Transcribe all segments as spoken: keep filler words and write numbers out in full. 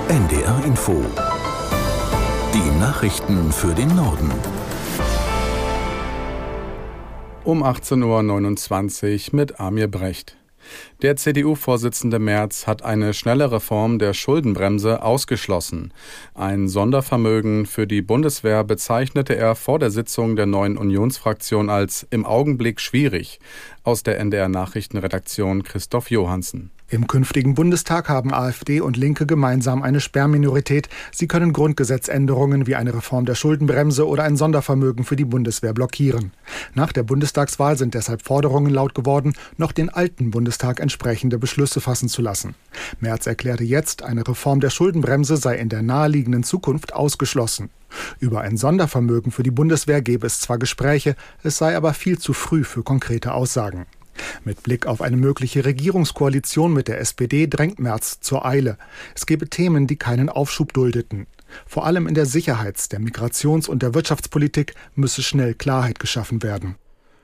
N D R Info. Die Nachrichten für den Norden. Um achtzehn Uhr neunundzwanzig mit Amir Brecht. Der C D U-Vorsitzende Merz hat eine schnelle Reform der Schuldenbremse ausgeschlossen. Ein Sondervermögen für die Bundeswehr bezeichnete er vor der Sitzung der neuen Unionsfraktion als im Augenblick schwierig. Aus der N D R-Nachrichtenredaktion Christoph Johansen. Im künftigen Bundestag haben AfD und Linke gemeinsam eine Sperrminorität. Sie können Grundgesetzänderungen wie eine Reform der Schuldenbremse oder ein Sondervermögen für die Bundeswehr blockieren. Nach der Bundestagswahl sind deshalb Forderungen laut geworden, noch den alten Bundestag entsprechende Beschlüsse fassen zu lassen. Merz erklärte jetzt, eine Reform der Schuldenbremse sei in der naheliegenden Zukunft ausgeschlossen. Über ein Sondervermögen für die Bundeswehr gebe es zwar Gespräche, es sei aber viel zu früh für konkrete Aussagen. Mit Blick auf eine mögliche Regierungskoalition mit der S P D drängt Merz zur Eile. Es gebe Themen, die keinen Aufschub duldeten. Vor allem in der Sicherheits-, der Migrations- und der Wirtschaftspolitik müsse schnell Klarheit geschaffen werden.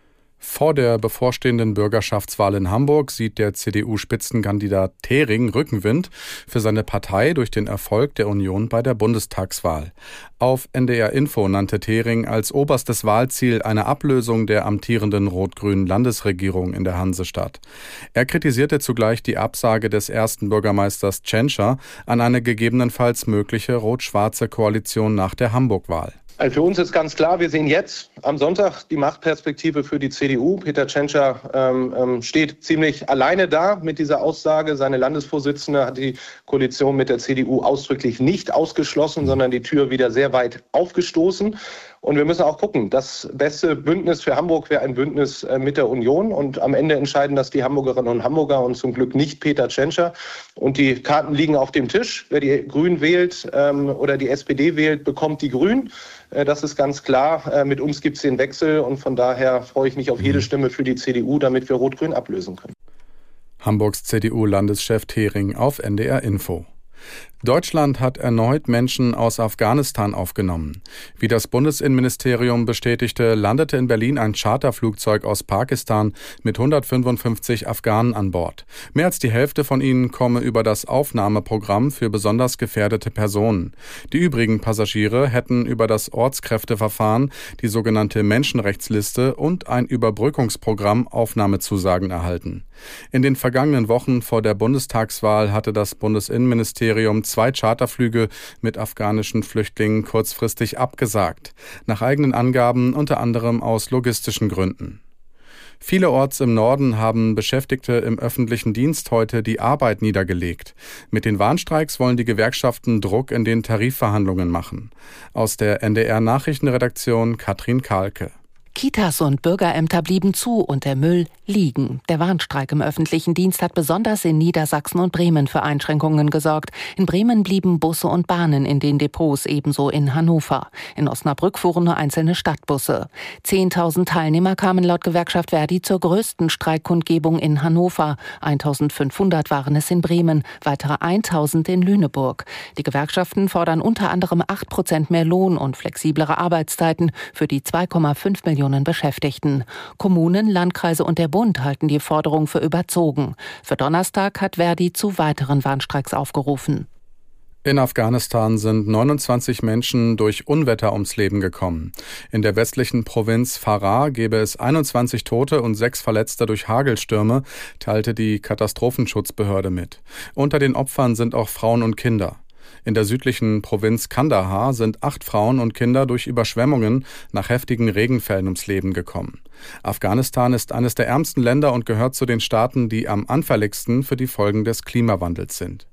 Vor der bevorstehenden Bürgerschaftswahl in Hamburg sieht der C D U-Spitzenkandidat Thering Rückenwind für seine Partei durch den Erfolg der Union bei der Bundestagswahl. Auf N D R Info nannte Thering als oberstes Wahlziel eine Ablösung der amtierenden rot-grünen Landesregierung in der Hansestadt. Er kritisierte zugleich die Absage des ersten Bürgermeisters Tschentscher an eine gegebenenfalls mögliche rot-schwarze Koalition nach der Hamburg-Wahl. Also für uns ist ganz klar, wir sehen jetzt am Sonntag die Machtperspektive für die C D U. Peter Tschentscher ähm, steht ziemlich alleine da mit dieser Aussage. Seine Landesvorsitzende hat die Koalition mit der C D U ausdrücklich nicht ausgeschlossen, sondern die Tür wieder sehr weit aufgestoßen. Und wir müssen auch gucken, das beste Bündnis für Hamburg wäre ein Bündnis mit der Union. Und am Ende entscheiden das die Hamburgerinnen und Hamburger und zum Glück nicht Peter Tschentscher. Und die Karten liegen auf dem Tisch. Wer die Grünen wählt ähm, oder die S P D wählt, bekommt die Grünen. Äh, das ist ganz klar. Äh, mit uns gibt es den Wechsel. Und von daher freue ich mich auf jede Stimme für die C D U, damit wir Rot-Grün ablösen können. Hamburgs C D U-Landeschef Thering auf N D R Info. Deutschland hat erneut Menschen aus Afghanistan aufgenommen. Wie das Bundesinnenministerium bestätigte, landete in Berlin ein Charterflugzeug aus Pakistan mit hundertfünfundfünfzig Afghanen an Bord. Mehr als die Hälfte von ihnen komme über das Aufnahmeprogramm für besonders gefährdete Personen. Die übrigen Passagiere hätten über das Ortskräfteverfahren, die sogenannte Menschenrechtsliste und ein Überbrückungsprogramm Aufnahmezusagen erhalten. In den vergangenen Wochen vor der Bundestagswahl hatte das Bundesinnenministerium zwei Charterflüge mit afghanischen Flüchtlingen kurzfristig abgesagt, nach eigenen Angaben unter anderem aus logistischen Gründen. Vielerorts im Norden haben Beschäftigte im öffentlichen Dienst heute die Arbeit niedergelegt. Mit den Warnstreiks wollen die Gewerkschaften Druck in den Tarifverhandlungen machen. Aus der N D R-Nachrichtenredaktion Katrin Kahlke. Kitas und Bürgerämter blieben zu und der Müll liegen. Der Warnstreik im öffentlichen Dienst hat besonders in Niedersachsen und Bremen für Einschränkungen gesorgt. In Bremen blieben Busse und Bahnen in den Depots, ebenso in Hannover. In Osnabrück fuhren nur einzelne Stadtbusse. Zehntausend Teilnehmer kamen laut Gewerkschaft Verdi zur größten Streikkundgebung in Hannover. eintausendfünfhundert waren es in Bremen, weitere eintausend in Lüneburg. Die Gewerkschaften fordern unter anderem acht Prozent mehr Lohn und flexiblere Arbeitszeiten für die zwei Komma fünf Millionen Beschäftigten. Kommunen, Landkreise und der Bund halten die Forderung für überzogen. Für Donnerstag hat Verdi zu weiteren Warnstreiks aufgerufen. In Afghanistan sind neunundzwanzig Menschen durch Unwetter ums Leben gekommen. In der westlichen Provinz Farah gäbe es einundzwanzig Tote und sechs Verletzte durch Hagelstürme, teilte die Katastrophenschutzbehörde mit. Unter den Opfern sind auch Frauen und Kinder. In der südlichen Provinz Kandahar sind acht Frauen und Kinder durch Überschwemmungen nach heftigen Regenfällen ums Leben gekommen. Afghanistan ist eines der ärmsten Länder und gehört zu den Staaten, die am anfälligsten für die Folgen des Klimawandels sind.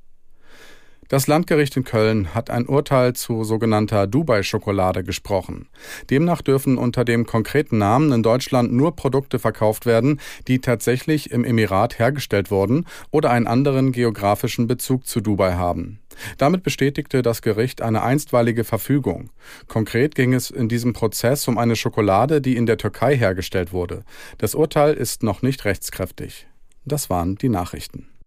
Das Landgericht in Köln hat ein Urteil zu sogenannter Dubai-Schokolade gesprochen. Demnach dürfen unter dem konkreten Namen in Deutschland nur Produkte verkauft werden, die tatsächlich im Emirat hergestellt wurden oder einen anderen geografischen Bezug zu Dubai haben. Damit bestätigte das Gericht eine einstweilige Verfügung. Konkret ging es in diesem Prozess um eine Schokolade, die in der Türkei hergestellt wurde. Das Urteil ist noch nicht rechtskräftig. Das waren die Nachrichten.